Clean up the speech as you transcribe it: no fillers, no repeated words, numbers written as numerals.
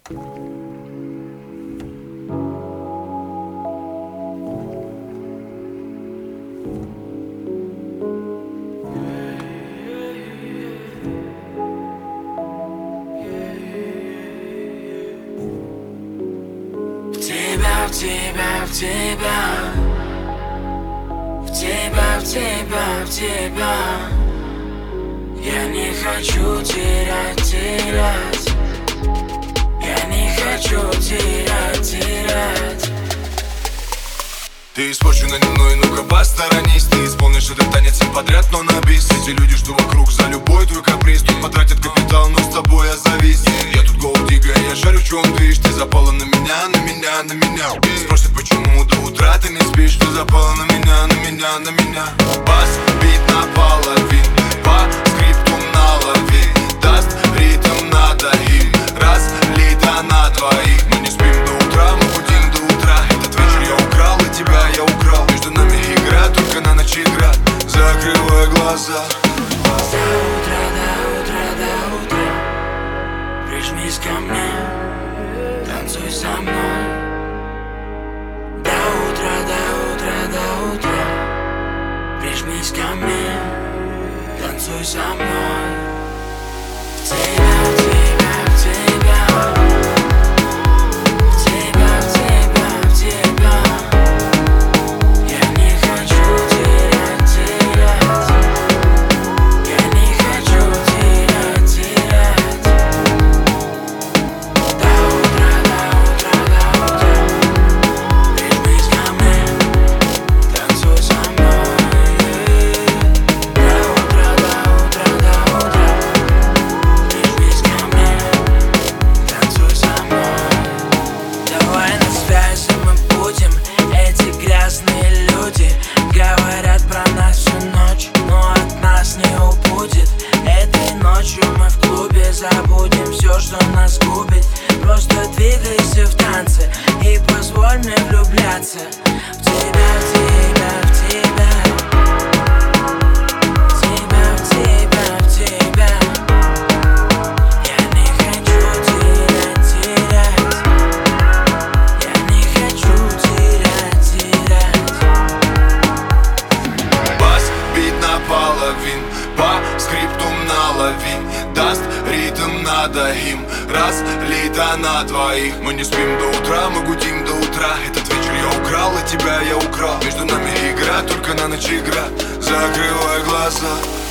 В тебя я не хочу терять. Я не хочу терять. Ты испорчена не мной, ну-ка посторонись. Ты исполнишь этот танец всем подряд, но на бис. Эти люди, что вокруг, за любой твой каприз тут потратят капитал, но с тобой я завис. Я тут голдига, я шарю, в чем ты. Ты запала на меня. Спросят, почему до утра ты не спишь. Ты запала на меня. Бас, бит на половин, по скрипту налови. Даст ритм надо им, разлито на двоих. Мы не спим до утра, мы будем до утра. Этот вечер я украл, и тебя я украл. Между нами игра, только на ночь игра. Закрывай глаза. До утра прижмись ко мне, танцуй со мной. До утра прижмись ко мне, танцуй со мной. В тебя я не хочу терять. Я не хочу терять. До утра прижмись ко мне, танцуй со мной. До утра прижмись ко мне, танцуй со мной. Давай на связи мы будем. Эти грязные люди говорят про нас всю ночь, но от нас не убудет. Этой ночью мы в клубе забудем все, что нас губит. Просто двигайся в танце и позволь мне влюбляться в тебя. Я не хочу терять. Я не хочу терять. Бас, бит на половин, по скрипту налови. Даст ритм надо им, разлито на двоих. Мы не спим до утра, мы гудим до утра. Этот вечер я украл, и тебя я украл. Между нами игра, только на ночь игра. Закрывай глаза.